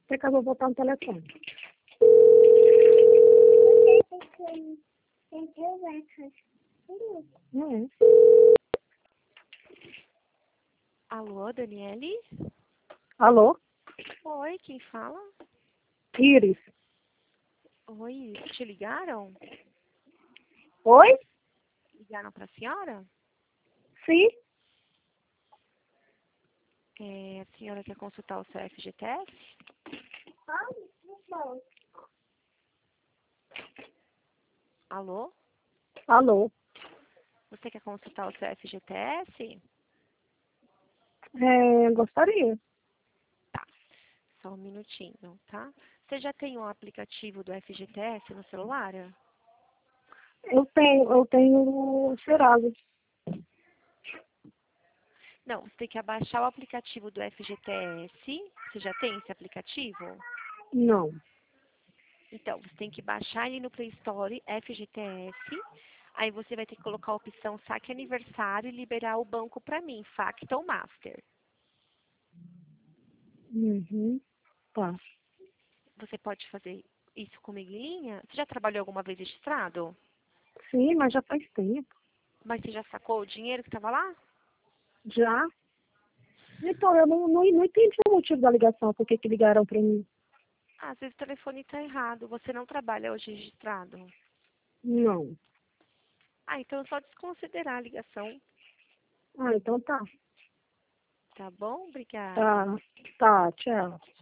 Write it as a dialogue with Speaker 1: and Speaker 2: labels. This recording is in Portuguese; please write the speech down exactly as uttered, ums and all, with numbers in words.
Speaker 1: Até que eu vou botar no telefone. Hum.
Speaker 2: Alô, Daniele?
Speaker 1: Alô?
Speaker 2: Oi, quem fala?
Speaker 1: Iris.
Speaker 2: Oi, te ligaram?
Speaker 1: Oi?
Speaker 2: Ligaram para a senhora?
Speaker 1: Sim?
Speaker 2: É, a senhora quer consultar o seu F G T S? Alô?
Speaker 1: Alô?
Speaker 2: Você quer consultar o seu F G T S?
Speaker 1: É, gostaria.
Speaker 2: Tá, só um minutinho, tá? Você já tem um aplicativo do F G T S no celular?
Speaker 1: Eu tenho, eu tenho o Serasa.
Speaker 2: Não, você tem que abaixar o aplicativo do F G T S. Você já tem esse aplicativo?
Speaker 1: Não.
Speaker 2: Então, você tem que baixar ele no Play Store, F G T S. Aí você vai ter que colocar a opção saque aniversário e liberar o banco para mim, Facta ou Master.
Speaker 1: Uhum. Tá.
Speaker 2: Você pode fazer isso comigo em linha? Você já trabalhou alguma vez registrado?
Speaker 1: Sim, mas já faz tempo.
Speaker 2: Mas você já sacou o dinheiro que estava lá?
Speaker 1: Já? Então, eu não, não, não entendi o motivo da ligação, por que que ligaram pra mim.
Speaker 2: Ah, às vezes o telefone está errado. Você não trabalha hoje registrado?
Speaker 1: Não.
Speaker 2: Ah, então é só desconsiderar a ligação.
Speaker 1: Ah, então tá.
Speaker 2: Tá bom? Obrigada.
Speaker 1: Tá. Tá, tchau.